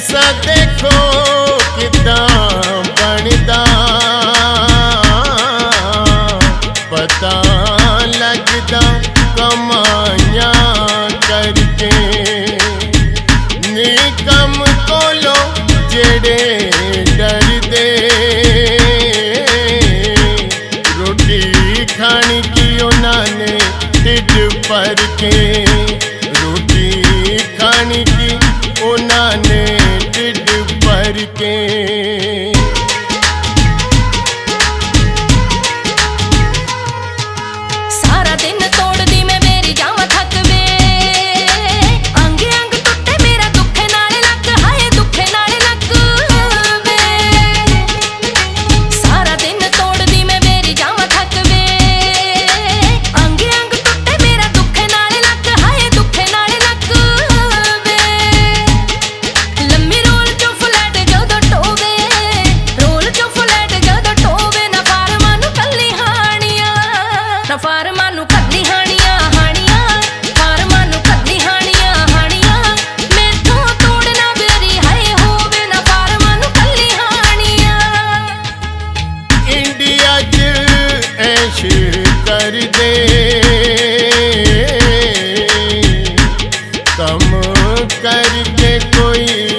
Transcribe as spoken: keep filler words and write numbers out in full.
पैसा देखो कितना बनदा, पता लगदा कमाइयां करके। निकम कोलो जेड़े डरदे, रोटी खानी की उन्होंने ढिड भर के, रोटी खानी की उन्होंने ढिड भर के। सारा दिन तोड़दी मैं मेरी जावा थक वे, अंग अंग टुटे मेरा दुखे नाले लक, हाय दुखे नाले लक वे। सारा दिन तोड़दी मैं मेरी जावा थक वे, अंग अंग टुटे मेरा दुखे नाले लक, हाय दुखे नाले लक वे। लम्मी रोल चो फ्लैट जदों टोवे, रोल चो फ्लैट जदों टोवे, ना फार्मां नूं कल्ली हाणियां, ना फार्मां नूं कल्ली हाणियां हाणियां, फार्मां नूं कल्ली हाणियां हाणियां। मैथों तोड़ना बेरी हाय होवे, ना फार्मां नूं कल्ली हाणियां। इंडिया च ऐश करदे, कम करके कोई